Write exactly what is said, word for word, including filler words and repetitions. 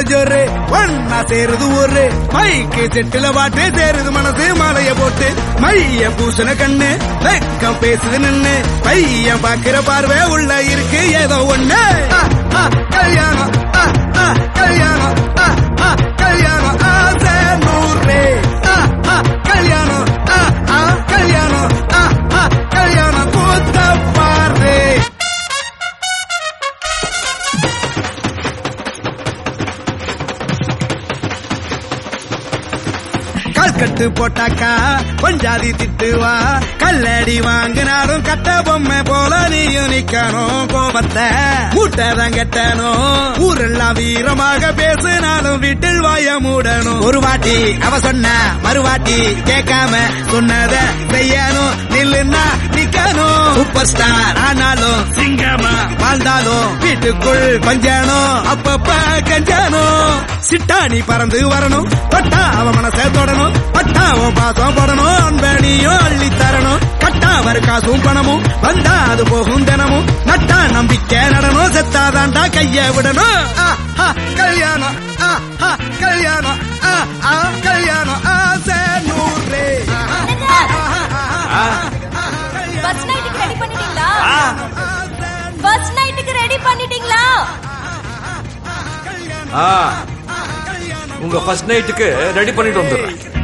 ஜோரு ஒன்னா சேருது ஊரு மைக்கு செட்டுல வாட்டு சேருது மனசு மாலைய போட்டு மைய பூசண கண்ணு வெக்கம் பேசுது நின்னு பையன் பாக்குற பார்வை உள்ள இருக்கு ஏதோ ஒண்ணு கல்யாணம் கல்யாணம் கல்யாணம் ஆசை நூறு கல்யாணம் கல்யாணம் கல்யாணம் கூத்த பாரு கல்கட்டு போட்டாக்கா கொஞ்சாதி திட்டுவா கல்லடி வாங்கினாலும் கட்ட பொம்மை போல நீயும் நிக்கணும் கோபத்தை மூட்டதான் கட்டணும் ஊரெல்லாம் வீரமாக பேசினாலும் வீட்டில் வாய மூடணும் ஒரு வாட்டி அவ சொன்ன மறுவாட்டி கேட்காம சொன்னத செய்யணும் நில்லுன்னா நிக்கணும் சூப்பர் ஸ்டார் ஆனாலும் சிங்கமா வாழ்ந்தாலும் வீட்டுக்குள் பஞ்சணும் அப்பப்ப கஞ்சணும் சிட்டாணி பறந்து வரணும் தொட்டா அவ மனசை தொடணும் பட்டாவும் பாசம் படணும் அன்பனியும் அள்ளி தரணும் கட்டா வரு காசும் பணமும் வந்தா அது போகும் தினமும் நட்டா நம்பிக்கை நடனும் செத்தாதாண்டா கைய விடணும் கல்யாணம் கல்யாணம் கல்யாணம் ஆசை நூறு ஃபர்ஸ்ட் நைட்டுக்கு ரெடி பண்ணிட்டீங்களா ஃபர்ஸ்ட் நைட்டுக்கு ரெடி பண்ணிட்டீங்களா உங்க ஃபர்ஸ்ட் நைட்டுக்கு ரெடி பண்ணிட்டு வந்துடுறேன்.